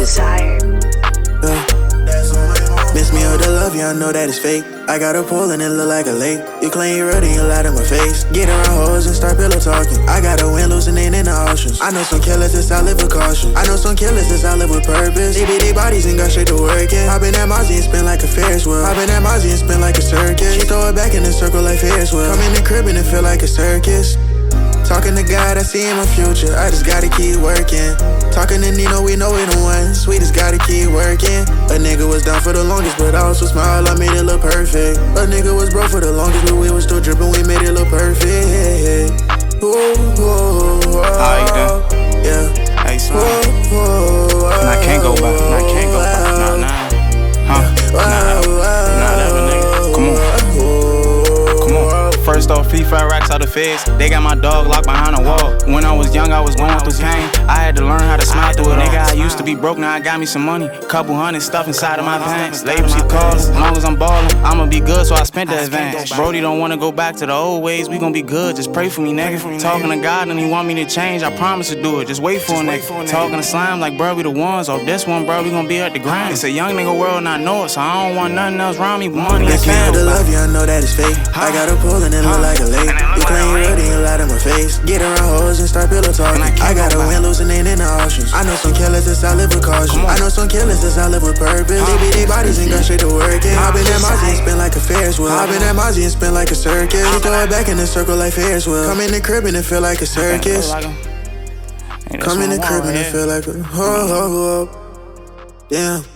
desire. Miss me or the love, yeah, I know that it's fake. I got a pool and it look like a lake. You claim you're ready, you lie to my face. Get around hoes and start pillow talking. I got a wind loosening in the oceans. I know some killers that's out live with caution. I know some killers that's out live with purpose. They beat their bodies and got straight to working. Hop in that Mozzie and spin like a Ferris wheel. Hop in that Mozzie and spin like a circus. She throw it back in a circle like Ferris wheel. Come in the crib and it feel like a circus. Talking to God, I see in my future. I just gotta keep working. Talking to Nino, we know we the one. We just gotta keep working. A nigga was down for the longest, but I also smile, I made it look perfect. A nigga was broke for the longest, but we was still dripping, we made it look perfect. Ooh, ooh, ooh, how you doing? Yeah. Hey, son. And I can't go back. I can't go back. Nah. Huh? Nah, that one nigga. Come on. First off, FIFA racks out the feds. They got my dog locked behind a wall. When I was young, I was going through pain. I had to learn how to smile through it. Nigga, I used to be broke, now I got me some money. Couple hundred stuff inside of my pants. Labels keep calling, as long as I'm ballin', I'ma be good, so I spent the advance. Brody don't wanna go back to the old ways, we gon' be good, just pray for me, nigga. Talking to God and he want me to change, I promise to do it, just wait for a nigga. Talking to slime like bro, we the ones. Off this one, bro, we gon' be at the grind. It's a young nigga world and I know it, so I don't want nothing else around me but money and family. The love, yeah, I know that it's fake. I got a pool and it look like a lake. You claim you're ready, you lie to my face. Get around hoes and start pillow talking. I got a wind loosening in the oceans. I know some killers that's out live with caution. I know some killers that's out live with purpose. They beat their bodies and go straight to working. Hop in that Mozzie and spin like a Ferris wheel. Hop in that Mozzie and spin like a circus. She throw it back in a circle like Ferris wheel. Come in the crib and it feel like a circus. Come in the crib and it feel like a damn.